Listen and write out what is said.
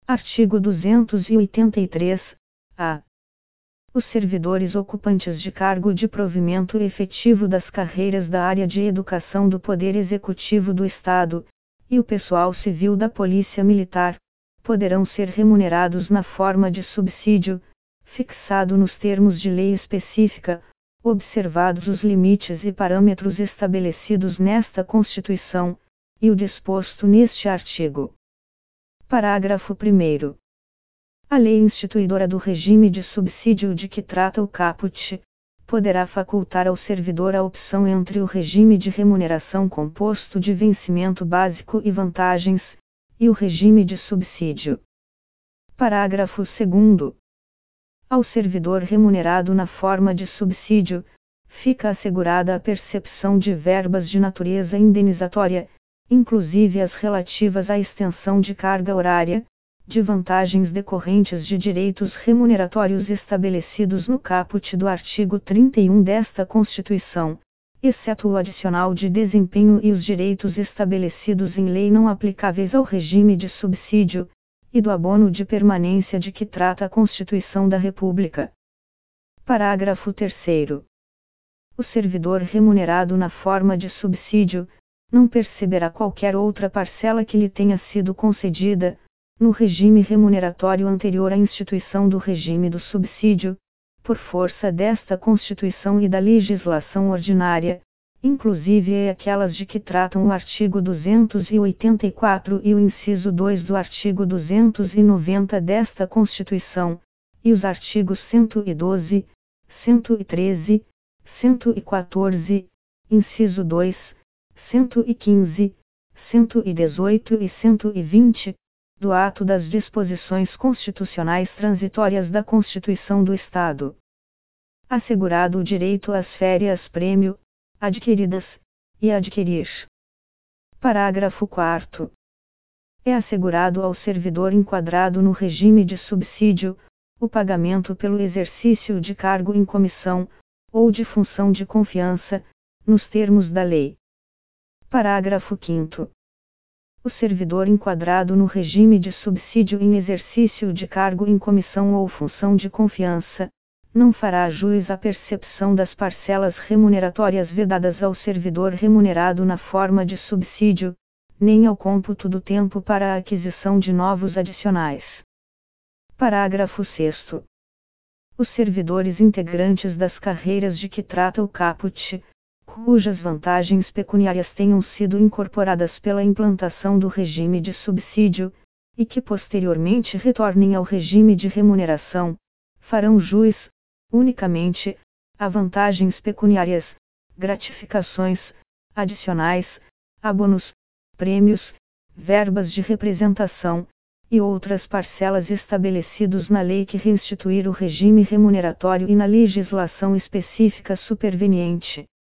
Artigo 283-A. Os servidores ocupantes de cargo de provimento efetivo das carreiras da área de educação do Poder Executivo do Estado, e o pessoal civil da Polícia Militar, poderão ser remunerados na forma de subsídio, fixado nos termos de lei específica, observados os limites e parâmetros estabelecidos nesta Constituição, e o disposto neste artigo. Parágrafo 1º. A lei instituidora do regime de subsídio de que trata o caput, poderá facultar ao servidor a opção entre o regime de remuneração composto de vencimento básico e vantagens, e o regime de subsídio. Parágrafo 2º. Ao servidor remunerado na forma de subsídio, fica assegurada a percepção de verbas de natureza indenizatória, inclusive as relativas à extensão de carga horária, de vantagens decorrentes de direitos remuneratórios estabelecidos no caput do artigo 31 desta Constituição, exceto o adicional de desempenho e os direitos estabelecidos em lei não aplicáveis ao regime de subsídio, e do abono de permanência de que trata a Constituição da República. Parágrafo 3º. O servidor remunerado na forma de subsídio, não perceberá qualquer outra parcela que lhe tenha sido concedida, no regime remuneratório anterior à instituição do regime do subsídio, por força desta Constituição e da legislação ordinária, inclusive aquelas de que tratam o artigo 284 e o inciso 2 do artigo 290 desta Constituição, e os artigos 112, 113, 114, inciso 2, 115, 118 e 120, do ato das disposições constitucionais transitórias da Constituição do Estado. Assegurado o direito às férias-prêmio, adquiridas, e adquirir. Parágrafo 4º. É assegurado ao servidor enquadrado no regime de subsídio, o pagamento pelo exercício de cargo em comissão, ou de função de confiança, nos termos da lei. Parágrafo 5º. O servidor enquadrado no regime de subsídio em exercício de cargo em comissão ou função de confiança, não fará jus à percepção das parcelas remuneratórias vedadas ao servidor remunerado na forma de subsídio, nem ao cômputo do tempo para a aquisição de novos adicionais. Parágrafo 6º. Os servidores integrantes das carreiras de que trata o caput, cujas vantagens pecuniárias tenham sido incorporadas pela implantação do regime de subsídio, e que posteriormente retornem ao regime de remuneração, farão jus, unicamente, a vantagens pecuniárias, gratificações, adicionais, abonos, prêmios, verbas de representação, e outras parcelas estabelecidos na lei que reinstituir o regime remuneratório e na legislação específica superveniente.